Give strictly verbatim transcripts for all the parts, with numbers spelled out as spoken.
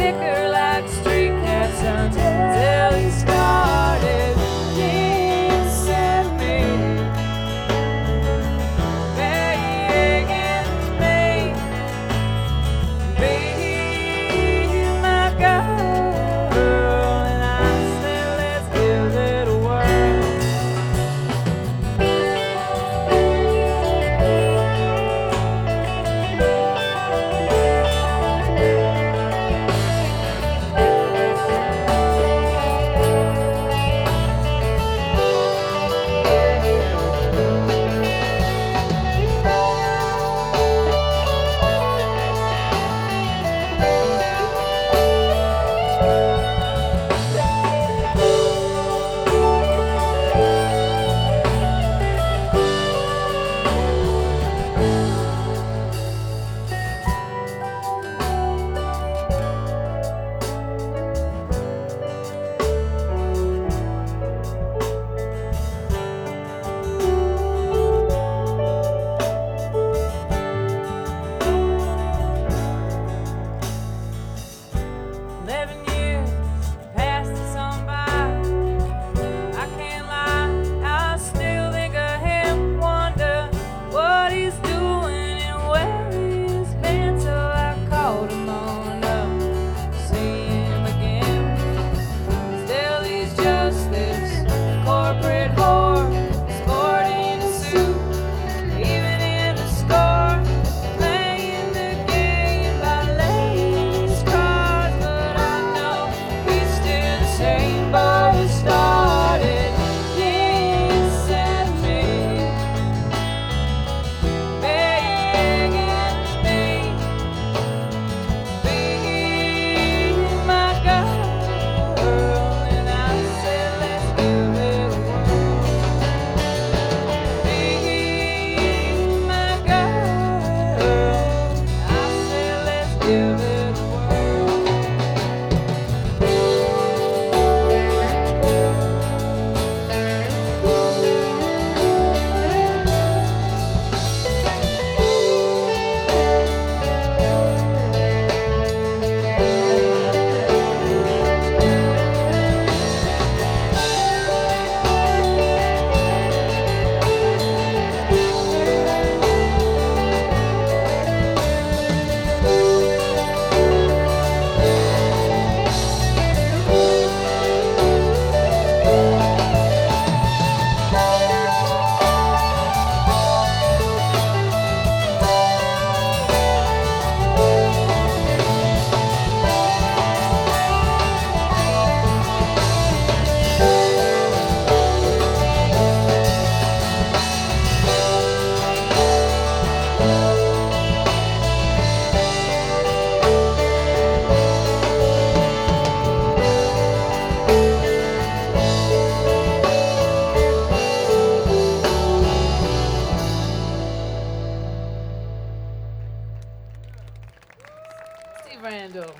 bicker like street cats until he started kissing me, begging me, be my girl, and I said, let's give it a whirl. Eleven years passed us on by. I can't lie, I still think of him. Wonder what he's doing and where he's been till I called him on up. See him again. Still he's just this corporate whore, sporting a suit, even in the store, playing the game by ladies' cars. But I know he's still the same boy who started kissing me, begging me, be my girl, and I said, let's give it a whirl. Be my girl, I said, let's give it a whirl. Steve Randall.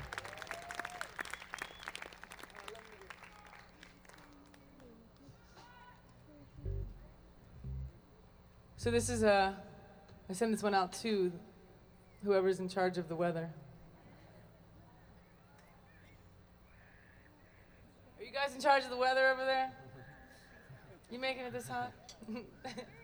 So this is a, I send this one out to whoever's in charge of the weather. Are you guys in charge of the weather over there? You making it this hot?